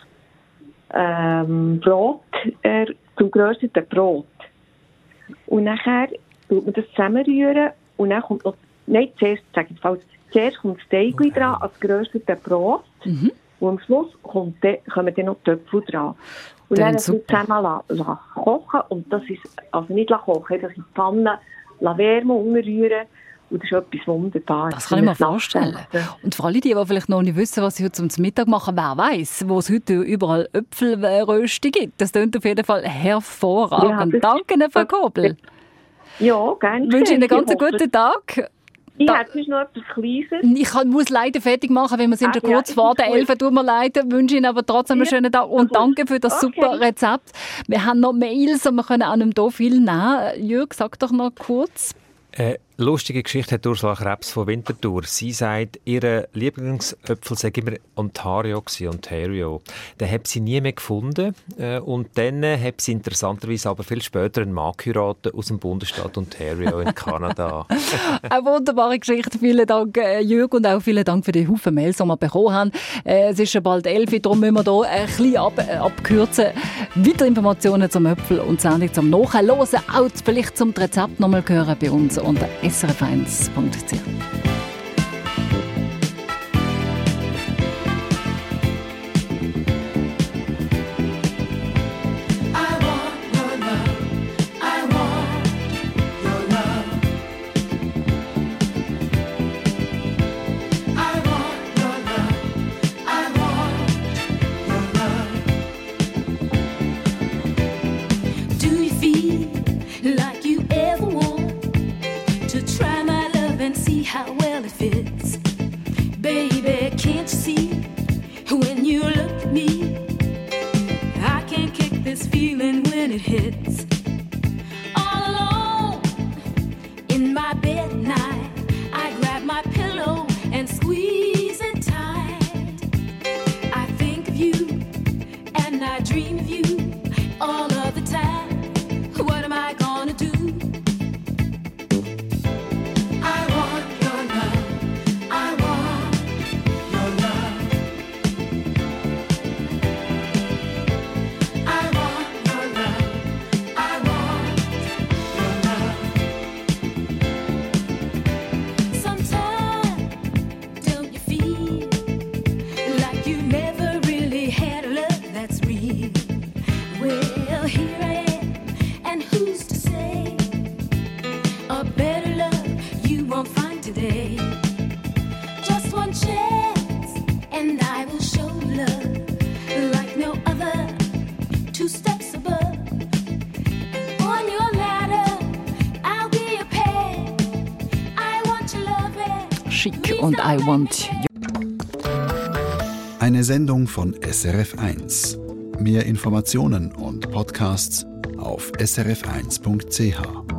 ähm, Brot, äh, zum gerösteten Brot. Und nachher tut man das zusammenrühren und dann kommt noch, nein, zuerst, sage ich falsch, zuerst kommt das Teigli dran als geröstete Brot mhm. und am Schluss kommt de, kommen dann noch die Äpfel dran. Und dann, dann das zusammen la, la, kochen und das ist, also nicht la kochen, das in die Pfanne la wärmen, umrühren. Und das ist etwas Wunderbares. Das kann ich mir vorstellen. Und für alle, die, die vielleicht noch nicht wissen, was sie heute zum Mittag machen, wer weiss, wo es heute überall Äpfelrösti gibt. Das klingt auf jeden Fall hervorragend. Ja, danke, Frau Kobel. Ja, gerne. Ich wünsche Ihnen einen ganz guten Tag. Ich da, hätte noch etwas Kleines. Ich kann, muss leider fertig machen, weil wir sind ah, schon kurz ja, vor der elf. Tut mir leid. Ich wünsche Ihnen aber trotzdem einen schönen Tag und danke für das okay. super Rezept. Wir haben noch Mails und wir können an dem hier viel nehmen. Jürg, sag doch noch kurz. Äh, Lustige Geschichte hat Ursula Krebs von Winterthur. Sie sagt, ihr Lieblingsöpfel sei immer Ontario gewesen, Ontario. Den hat sie nie mehr gefunden. Und dann hat sie interessanterweise aber viel später einen Mann geheiratet aus dem Bundesstaat Ontario in Kanada. Eine wunderbare Geschichte. Vielen Dank, Jürg, und auch vielen Dank für die Haufen Mails, die wir bekommen haben. Es ist schon bald elf, darum müssen wir hier ein bisschen ab, abkürzen. Weitere Informationen zum Öpfel und Sendung zum Nachhören, auch vielleicht zum Rezept nochmal hören bei uns unter S R F eins Punkt C H. Und I Want You. Eine Sendung von S R F eins. Mehr Informationen und Podcasts auf S R F eins Punkt C H.